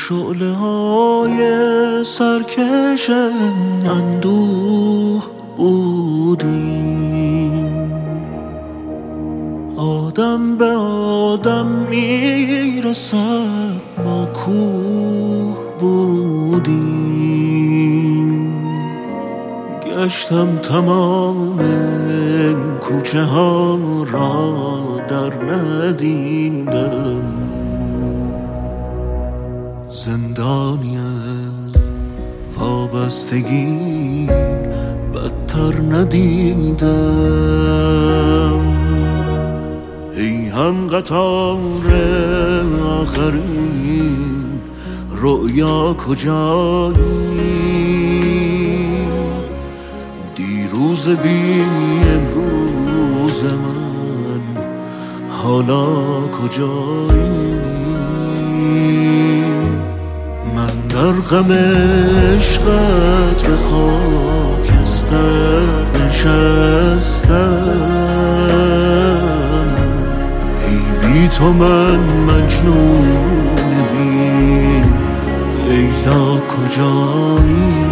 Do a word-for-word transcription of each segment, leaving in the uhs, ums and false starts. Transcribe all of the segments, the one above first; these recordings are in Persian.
شعله های سرکش اندوه بودیم، آدم به آدم میرسد ما کوه بودیم. گشتم تمام کوچه ها را در ندیدم، زندانی از وابستگی بدتر ندیدم. ای هم قطار آخرین رؤیا کجایی؟ دیروز بی امروز من حالا کجایی؟ من در غم عشقت به خاکستر نشستم. ای بی تو من مجنون بین لیلا کجایی؟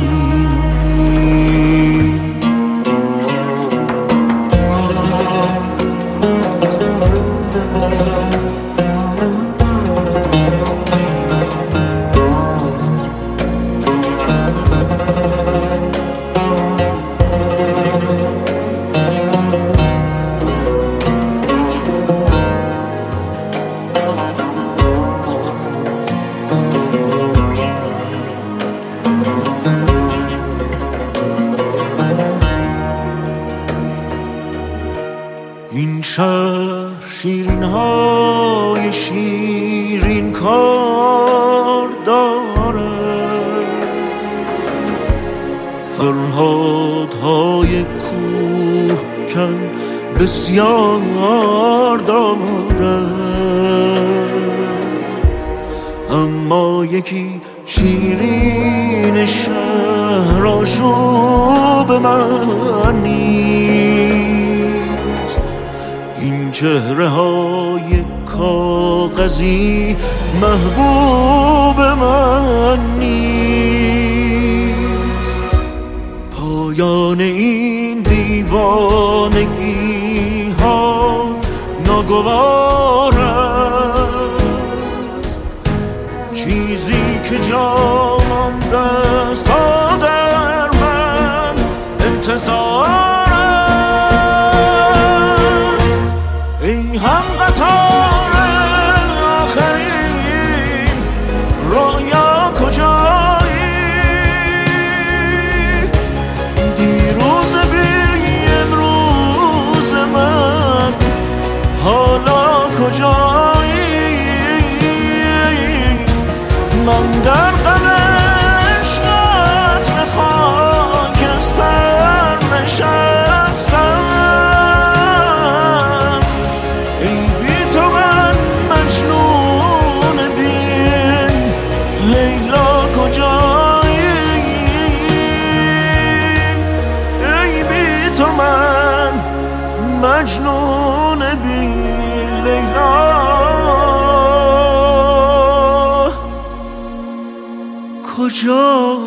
این شهر شیرین های شیرین کار دارد، فرهاد های کوهکن بسیار دارد، اما یکی شیرین شهر آشوب من نیست. این چهره های کاغذی محبوب من نیست. پایان این دیوانگی ها ناگوار است، چیزی که جا مانده است تا در من انتظار است. ای هم قطار آخرین رویا کجایی؟ دیروز بی امروز من حالا کجایی؟ من در غم عشقت به خاکستر نشستم. ای بی تو من مجنون بین لیلا کجایی؟ ای بی تو من مجنون بین لیلا کجایی؟